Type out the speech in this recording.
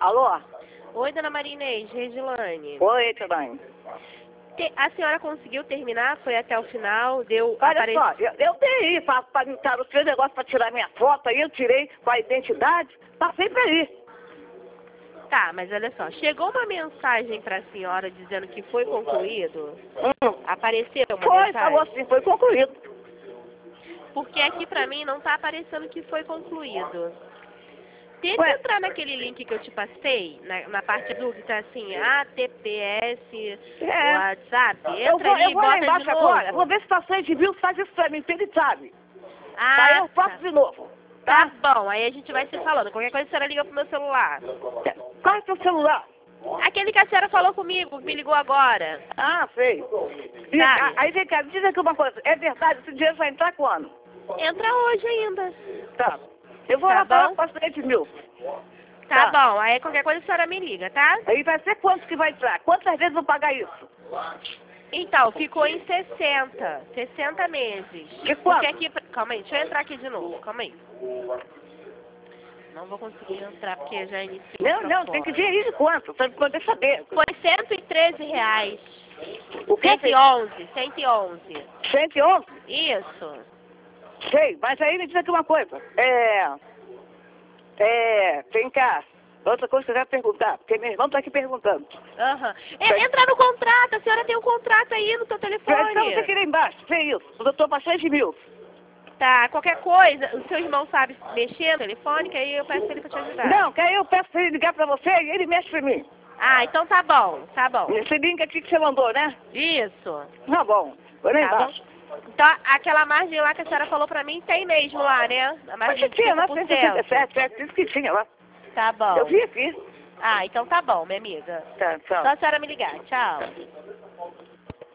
Alô? Oi, dona Maria Inês, Regilane. Oi, Tadane. A senhora conseguiu terminar? Foi até o final? Deu Olha só, eu dei aí para me tirar o negócio para tirar minha foto aí, eu tirei com a identidade, passei para aí. Tá, mas olha só, chegou uma mensagem para a senhora dizendo que foi concluído? Apareceu uma Foi, mensagem? falou assim, foi concluído. Porque aqui pra mim não tá aparecendo que foi concluído. Tenta entrar naquele link que eu te passei, na parte azul que tá assim, ATPS, WhatsApp. Entra ali e eu vou lá bota de embaixo novo. agora, vou ver se tá de mil, faz isso pra mim, que ele sabe. Aí eu faço de novo. Tá bom, aí a gente vai se falando. Qualquer coisa a senhora liga pro meu celular. Qual é o seu celular? Aquele que a senhora falou comigo, que me ligou agora. Ah, sei. Aí vem cá, diz aqui uma coisa, é verdade, esse dinheiro vai entrar quando? Entra hoje ainda. Tá. Eu vou lá falar com a de mil. Tá bom, aí qualquer coisa a senhora me liga, tá? Aí vai ser quanto que vai entrar? Quantas vezes eu vou pagar isso? Então, ficou em 60 meses. Que quanto? Porque aqui, calma aí, deixa eu entrar aqui de novo, calma aí. Não vou conseguir entrar porque já iniciou. Não, tem que ver aí de quanto, pra poder saber. Foi R$113. O que? 111. 111? Isso. Sei, mas aí me diz aqui uma coisa. Vem cá. Outra coisa que eu quero perguntar, porque meu irmão tá aqui perguntando. Entra no contrato, a senhora tem um contrato aí no seu telefone. Então você quer ir embaixo, vê isso. O doutor passou de mil. Tá, qualquer coisa, o seu irmão sabe mexer no telefone, que aí eu peço ele pra te ajudar. Não, que aí eu peço pra ele ligar pra você e ele mexe pra mim. Ah, então tá bom. Esse link aqui que você mandou, né? Isso. Tá bom, vou lá embaixo. Então, aquela margem lá que a senhora falou pra mim tem mesmo lá, né? A margem de 5%. Tinha lá 167, isso que tinha lá. Tá bom. Eu vi aqui. Ah, então tá bom, minha amiga. Tá, tchau. Só a senhora me ligar. Tchau.